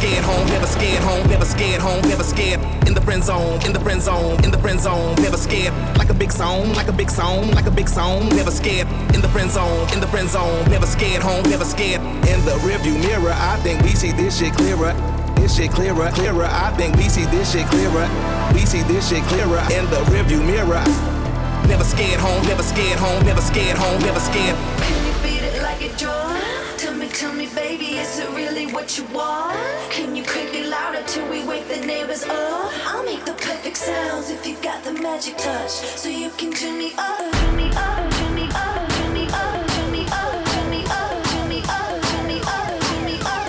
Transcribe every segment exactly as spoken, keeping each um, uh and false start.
scared home, never scared home, never scared home, never scared. In the friend zone, in the friend zone, in the friend zone, never scared. Like a big song, like a big song, like a big song, never scared. In the friend zone, in the friend zone, never scared home, never scared. In the rearview mirror, I think we see this shit clearer. This shit clearer, clearer. I think we see this shit clearer. We see this shit clearer in the rearview mirror. Never scared home, never scared home, never scared home, never scared. Can you beat it like a drum? Tell me, tell me, baby, is it really what you want? Can you crank it louder till we wake the neighbors up? I'll make the perfect sounds if you've got the magic touch, so you can turn me up, turn me up, turn me up, turn me up, turn me up, turn me up, turn me up, turn me up, turn me up.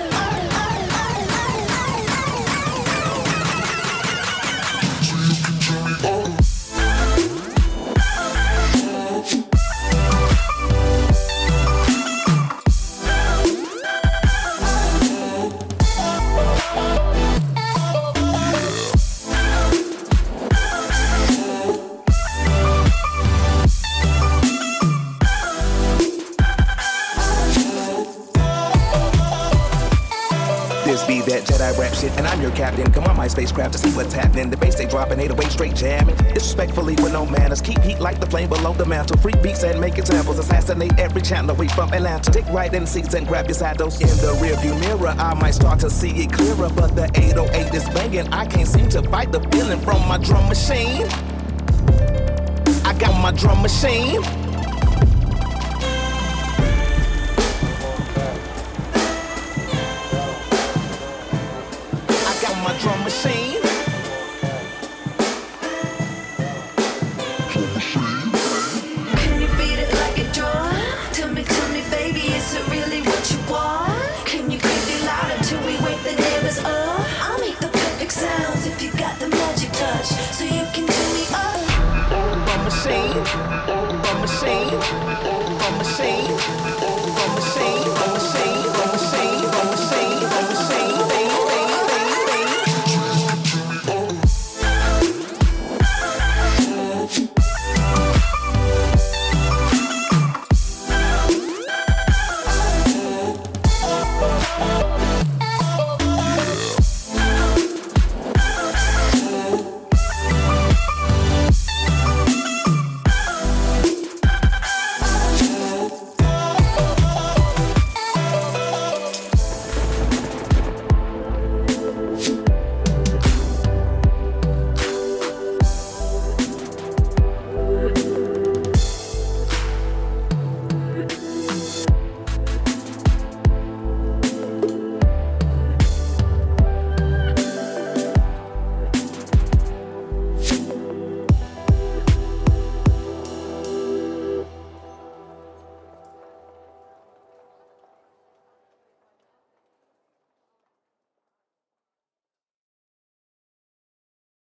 Be that Jedi rap shit, and I'm your captain. Come on my spacecraft to see what's happening. The bass they dropping, eight away straight jamming. Disrespectfully with no manners, keep heat like the flame below the mantle. Free beats and make examples, assassinate every channel away from Atlanta. Take right in seats and grab your saddles. In the rearview mirror, I might start to see it clearer, but the eight oh eight is banging. I can't seem to fight the feeling from my drum machine. I got my drum machine.